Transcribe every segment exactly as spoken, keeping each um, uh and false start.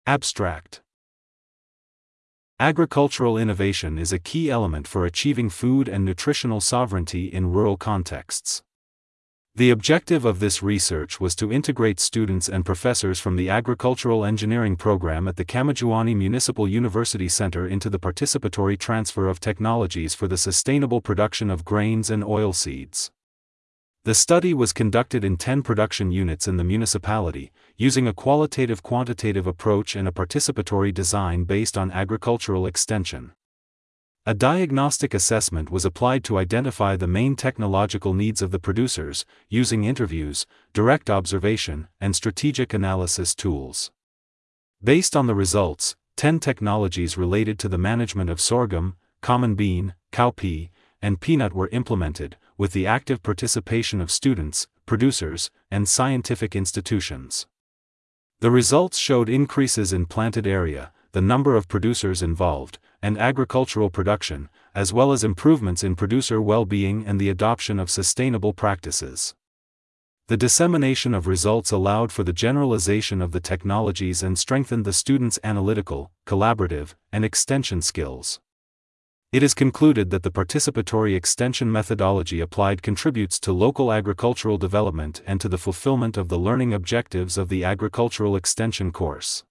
Abstract. Agricultural innovation is a key element for achieving food and nutritional sovereignty in rural contexts. The objective of this research was to integrate students and professors from the Agricultural Engineering program at the Kamajuani Municipal University Center into the participatory transfer of technologies for the sustainable production of grains and oilseeds. The study was conducted in ten production units in the municipality, using a qualitative-quantitative approach and a participatory design based on agricultural extension. A diagnostic assessment was applied to identify the main technological needs of the producers, using interviews, direct observation, and strategic analysis tools. Based on the results, ten technologies related to the management of sorghum, common bean, cowpea, and peanut were implemented, with the active participation of students, producers, and scientific institutions. The results showed increases in planted area, the number of producers involved, and agricultural production, as well as improvements in producer well-being and the adoption of sustainable practices. The dissemination of results allowed for the generalization of the technologies and strengthened the students' analytical, collaborative, and extension skills. It is concluded that the participatory extension methodology applied contributes to local agricultural development and to the fulfillment of the learning objectives of the agricultural extension course.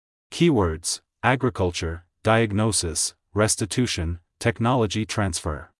Keywords: agriculture, diagnosis, restitution, technology transfer.